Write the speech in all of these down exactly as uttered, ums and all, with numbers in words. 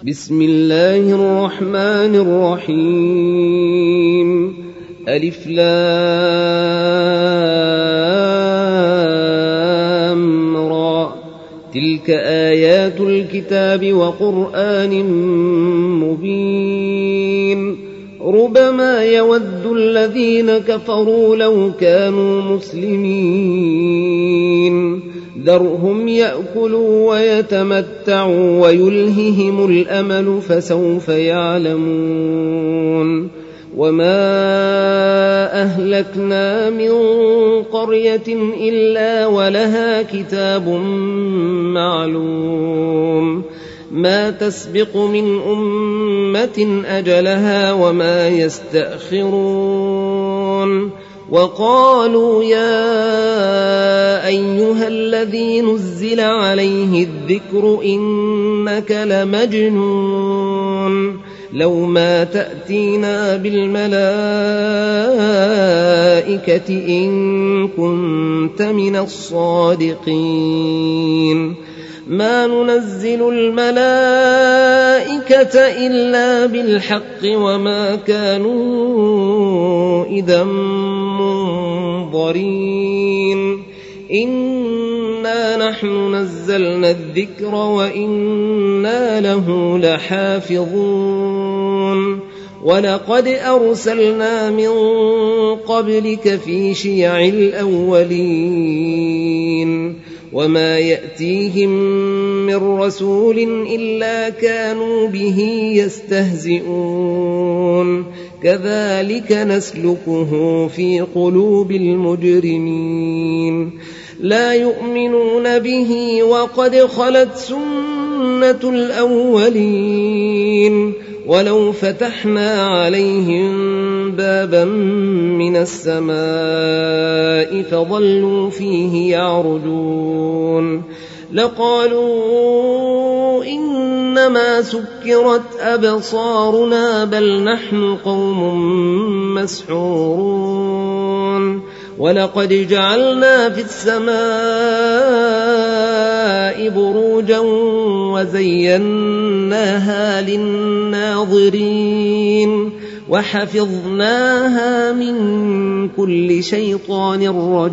بسم الله الرحمن الرحيم. ألف لام را، تلك آيات الكتاب وقرآن مبين. ربما يود الذين كفروا لو كانوا مسلمين، ذرهم يأكلوا ويتمتعوا ويلههم الأمل فسوف يعلمون. وما أهلكنا من قرية إلا ولها كتاب معلوم، ما تسبق من أمة أجلها وما يستأخرون. وقالوا يا أيها الذي نزل عليه الذكر إنك لمجنون، لو ما تأتينا بالملائكة إن كنت من الصادقين. ما ننزل الملائكة إلا بالحق وما كانوا إذا منظرين. إنا نحن نزلنا الذكر وإنا له لحافظون. ولقد أرسلنا من قبلك في شيع الأولين، وما يأتيهم من رسول إلا كانوا به يستهزئون. كذلك نسلكه في قلوب المجرمين. لا يؤمنون به وقد خلت سنة الأولين. ولو فتحنا عليهم بابا من السماء فظلوا فيه يعرجون لقالوا إنما سكرت أبصارنا بل نحن قوم مسحورون. ولقد جعلنا في السماء بروجا وزيناها للناظرين وحفظناها من كل شيطان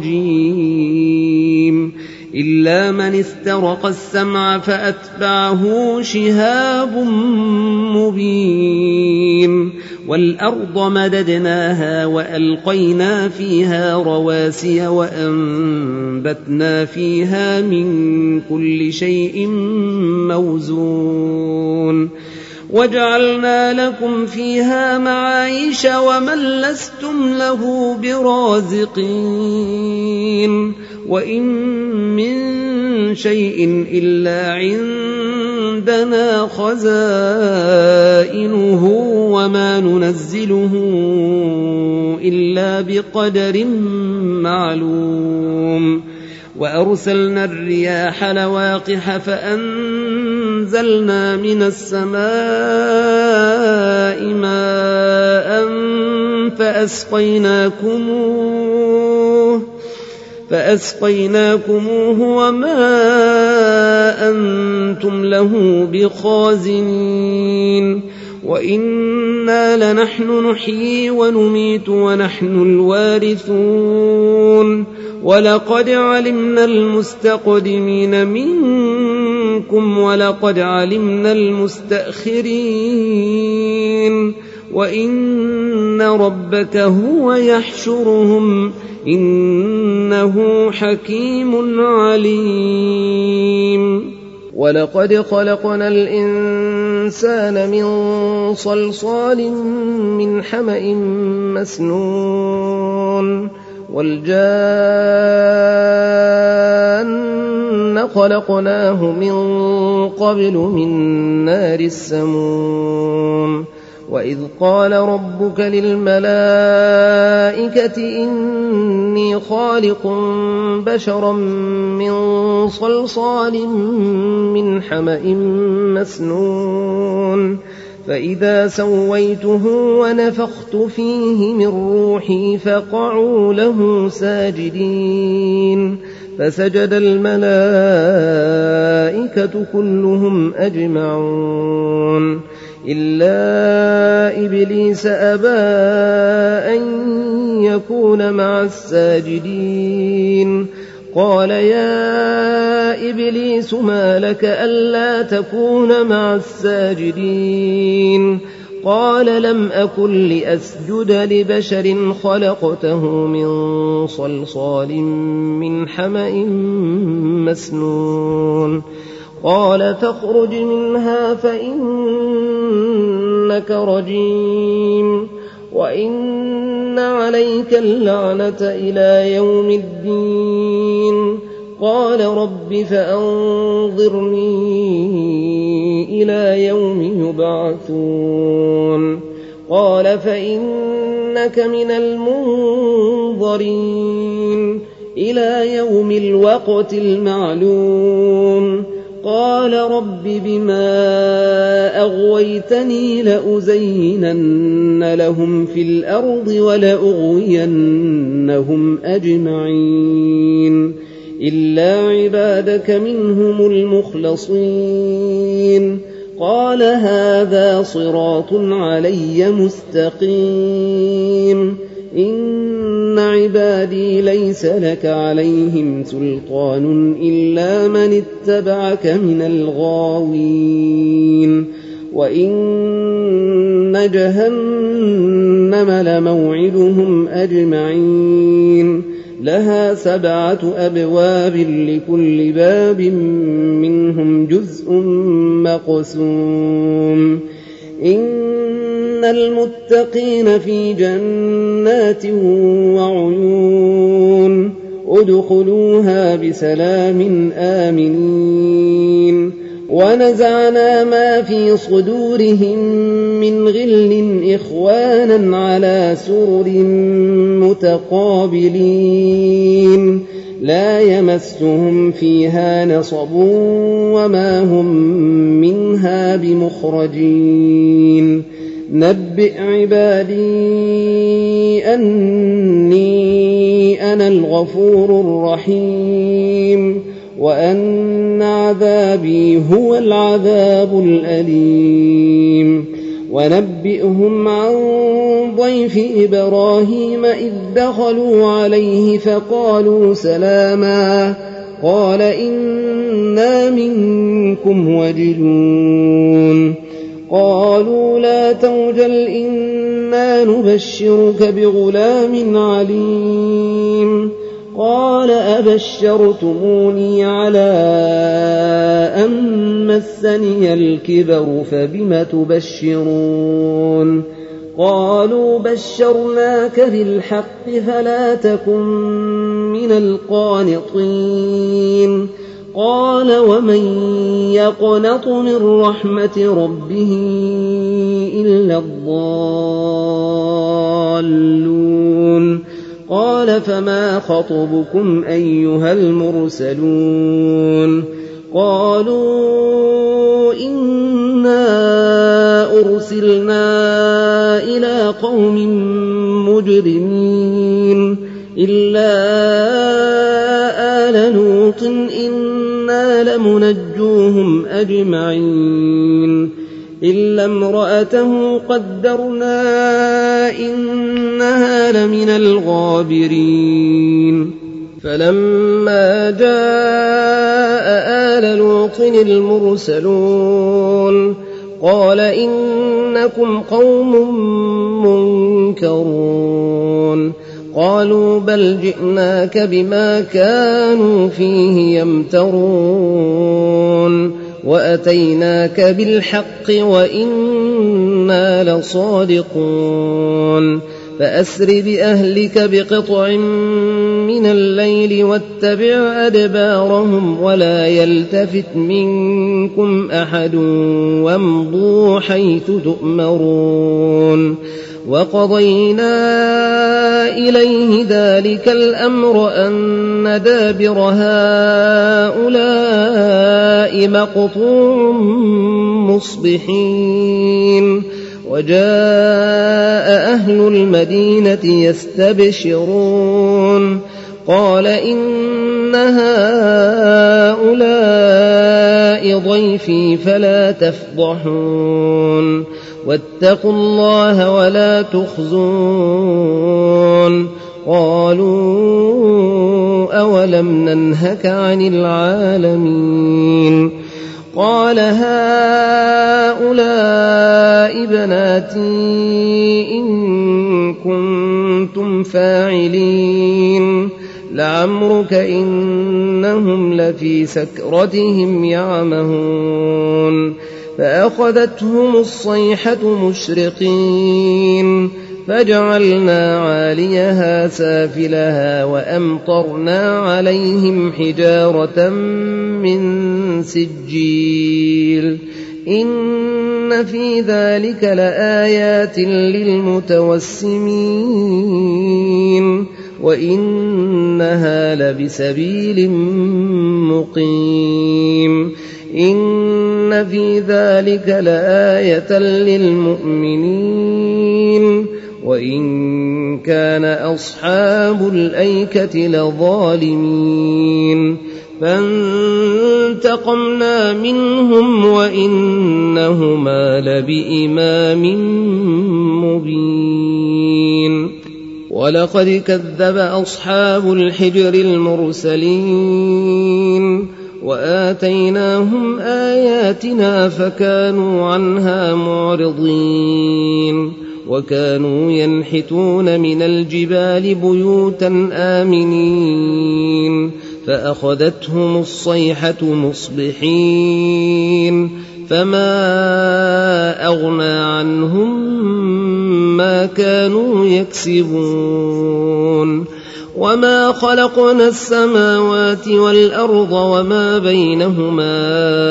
رجيم إلا من استرق السمع فأتبعه شهاب مبين. والأرض مددناها وألقينا فيها رواسي وأنبتنا فيها من كل شيء موزون. وجعلنا لكم فيها معايش ومن لستم له برازقين. وإن من شيء إلا عندنا خزائنه وما ننزله إلا بقدر معلوم. وأرسلنا الرياح لواقح فأنزلنا من السماء ماء فأسقيناكموه فأسقيناكموه وما أنتم له بخازنين. وإنا لنحن نحيي ونميت ونحن الوارثون. ولقد علمنا المستقدمين منكم ولقد علمنا المستأخرين. وإن ربك هو يحشرهم إنه حكيم عليم. ولقد خلقنا الإنسان من صلصال من حمأ مسنون. والجان خلقناه من قبل من نار السموم. وإذ قال ربك للملائكة إني خالق بشرا من صلصال من حمأ مسنون. فإذا سويته ونفخت فيه من روحي فقعوا له ساجدين. فسجد الملائكة كلهم أجمعون إلا إبليس أبى أن يكون مع الساجدين قال يا إبليس ما لك ألا تكون مع الساجدين قال لم أكن لأسجد لبشر خلقته من صلصال من حمأ مسنون قال فاخرج منها فإنك رجيم وإن عليك اللعنة إلى يوم الدين قال رب فأنظرني إلى يوم يبعثون قال فإنك من المنظرين إلى يوم الوقت المعلوم قال رب بما أغويتني لأزينن لهم في الأرض ولأغوينهم أجمعين إلا عبادك منهم المخلصين قال هذا صراط علي مستقيم إن عبادي ليس لك عليهم سلطان إلا من اتبعك من الغاوين وإن جهنم لموعدهم أجمعين لها سبعة أبواب لكل باب منهم جزء مقسوم إن المتقين في جنات وعيون ادخلوها بسلام آمنين ونزعنا ما في صدورهم من غل إخوانا على سرر متقابلين لا يمسهم فيها نصب وما هم منها بمخرجين نبئ عبادي أني أنا الغفور الرحيم وأن عذابي هو العذاب الأليم ونبئهم عن ضيف إبراهيم إذ دخلوا عليه فقالوا سلاما قال إنا منكم وجلون قالوا لا توجل إنا نبشرك بغلام عليم قال أبشرتموني على أن مسني الكبر فبم تبشرون قالوا بشرناك بالحق فلا تكن من القانطين قال ومن يقنط من رحمة ربه إلا الضالون قال فما خطبكم أيها المرسلون قالوا إنا أرسلنا إلى قوم مجرمين إلا آل لوط إنا لمنجوهم أجمعين إلا امرأته قدرنا إنها لمن الغابرين فلما جاء آل لوط المرسلون قال إنكم قوم منكرون قالوا بل جئناك بما كانوا فيه يمترون وأتيناك بالحق وإنا لصادقون فأسر بأهلك بقطع من الليل واتبع أدبارهم ولا يلتفت منكم أحد وامضوا حيث تؤمرون وقضينا إليه ذلك الأمر أن دابر هؤلاء مقطوع مصبحين وجاء أهل المدينة يستبشرون قال إن هؤلاء لقاء ضيفي فلا تفضحون واتقوا الله ولا تخزون قالوا أولم ننهك عن العالمين قال هؤلاء بناتي إن كنتم فاعلين لعمرك إنهم لفي سكرتهم يعمهون فأخذتهم الصيحة مشرقين فجعلنا عاليها سافلها وأمطرنا عليهم حجارة من سجيل إن في ذلك لآيات للمتوسمين وإنها لبسبيل مقيم إن في ذلك لآية للمؤمنين وإن كان أصحاب الأيكة لظالمين فانتقمنا منهم وإنهما لبإمام مبين ولقد كذب أصحاب الحجر المرسلين وآتيناهم آياتنا فكانوا عنها معرضين وكانوا ينحتون من الجبال بيوتا آمنين فأخذتهم الصيحة مصبحين فما أغنى عنهم ما كانوا يكسبون وما خلقنا السماوات والأرض وما بينهما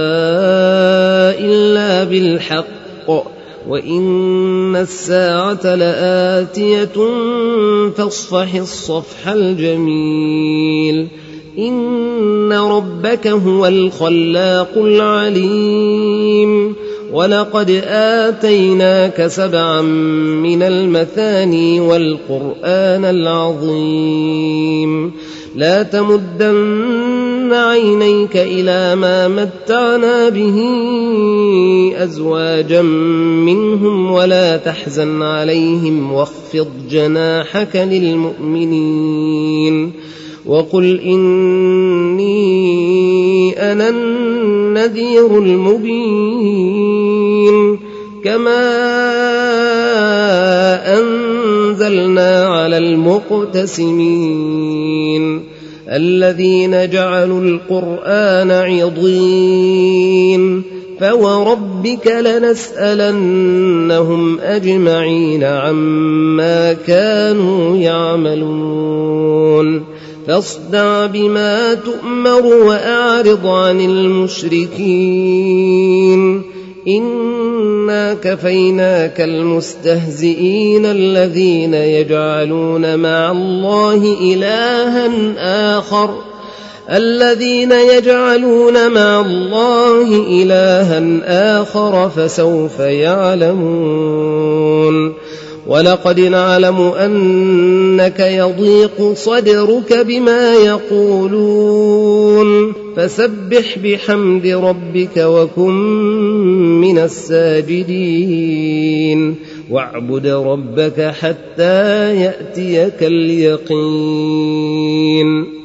إلا بالحق وإن الساعة لآتية فاصفح الصفح الجميل إن ربك هو الخلاق العليم ولقد آتيناك سبعا من المثاني والقرآن العظيم لا تمدن عينيك إلى ما متعنا به أزواجا منهم ولا تحزن عليهم واخفض جناحك للمؤمنين وقل إني أنا النذير المبين كما أنزلنا على المقتسمين الذين جعلوا القرآن عضين فوربك لنسألنهم أجمعين عما كانوا يعملون فاصدع بما تؤمر وأعرض عن المشركين إنا كفيناك المستهزئين الذين يجعلون مع الله إلها آخر الذين يجعلون مع الله إلها آخر فسوف يعلمون ولقد نعلم أنك يضيق صدرك بما يقولون فسبح بحمد ربك وكن من الساجدين واعبد ربك حتى يأتيك اليقين